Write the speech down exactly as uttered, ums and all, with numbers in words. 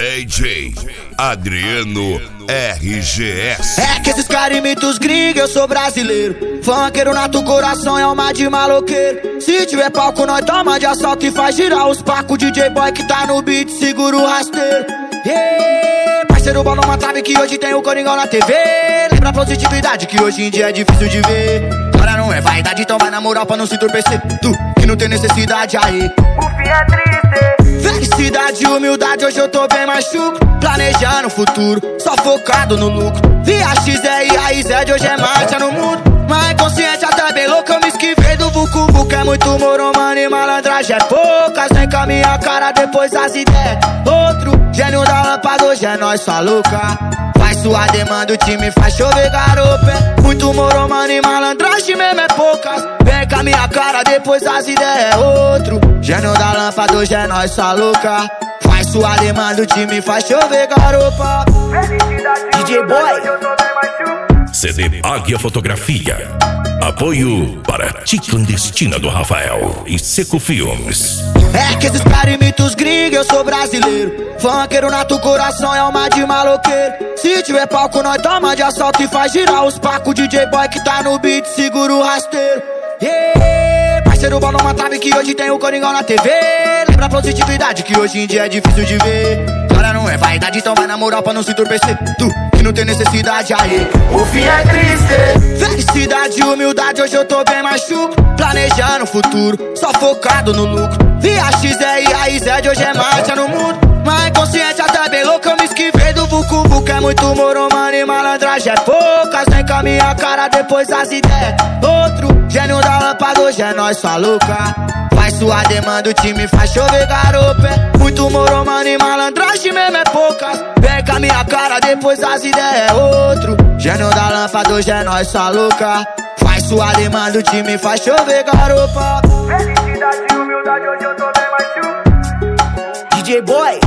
D J Adriano R G S. É que esses caras imitam os gringos, eu sou brasileiro. Funkeiro nato, coração é alma de maloqueiro. Se tiver palco, nós toma de assalto e faz girar os pacos. D J Boy que tá no beat, segura o rasteiro. Yeah, parceiro, bola uma trave que hoje tem o Coringão na T V. Lembra a positividade que hoje em dia é difícil de ver. Agora não é vaidade, então vai na moral pra não se entorpecer. Tu que não tem necessidade aí, o fim é triste. Felicidade e humildade, hoje eu tô bem mais chucro. Planejando o futuro, só focado no lucro. Via X é I A I Z, hoje é marcha no mundo. Mas consciente até bem louco, eu me esquivei do Vucu Vucu. É muito moro, mano, e malandragem é poucas. Vem com a minha cara, depois as ideias. Outro gênio da lâmpada, hoje é nós, sua louca. Faz sua demanda, o time faz chover garopa. É muito moro, mano, e malandragem mesmo é poucas. Vem com a minha cara, depois as ideias. Outro gênio da lâmpada, hoje é nós, sua louca. Faz sua demanda, o time faz chover garopa. D J Boy, C D Águia Fotografia. Apoio para Tia Clandestina do Rafael e Seco Filmes. É que esses caras imitam os gringos, eu sou brasileiro. Funkeiro nato, coração é alma de maloqueiro. Se tiver palco, nós toma de assalto e faz girar os pacos. D J Boy que tá no beat, segura o rasteiro. Yeah, parceiro, bola uma trave que hoje tem o Coringão na T V. Lembra a positividade que hoje em dia é difícil de ver. Agora não é vaidade, então vai na moral pra não se entorpecer. Tu que não tem necessidade aí, o fim é triste. Felicidade e humildade, hoje eu tô bem mais chucro. Planejando o futuro, só focado no lucro. Via X é I A I Z, hoje é marcha no mundo. Mas consciente até bem louco, eu me esquivei do Vucu Vucu. É muito moro, mano, e malandragem é poucas. Vem com a minha cara, depois as ideias. Outro gênio da lâmpada, hoje é nós, sua louca. Faz sua demanda, o time faz chover garopa. É muito moro, mano, e malandragem mesmo é poucas. Vem com a minha cara, depois as ideias. Outro gênio da lâmpada, hoje é nós, sua louca. Faz sua demanda, o time faz chover garopa. Felicidade e humildade, hoje eu tô bem mais chucro. D J Boy,